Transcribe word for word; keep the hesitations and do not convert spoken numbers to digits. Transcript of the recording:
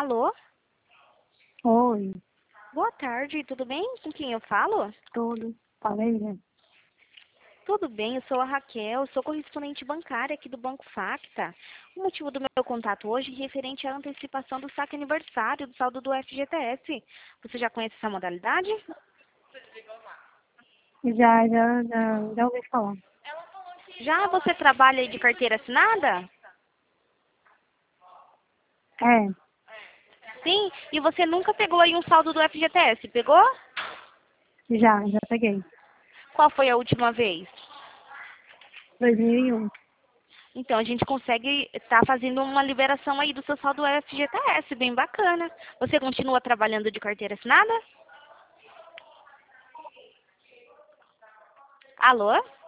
Alô? Oi, Boa tarde, tudo bem? Com quem eu falo? tudo. Falei, né? Tudo bem, eu sou a Raquel, sou correspondente bancária aqui do Banco Facta. O motivo do meu contato hoje é referente à antecipação do saque aniversário do saldo do F G T S. Você já conhece essa modalidade? Já, já, já, já ouvi falar. Já você trabalha aí de carteira assinada? É, Sim, e você nunca pegou aí um saldo do F G T S, pegou? já, já peguei. Qual foi a última vez? dois mil e um. Então, a gente consegue estar fazendo uma liberação aí do seu saldo F G T S, bem bacana. Você continua trabalhando de carteira assinada? Alô?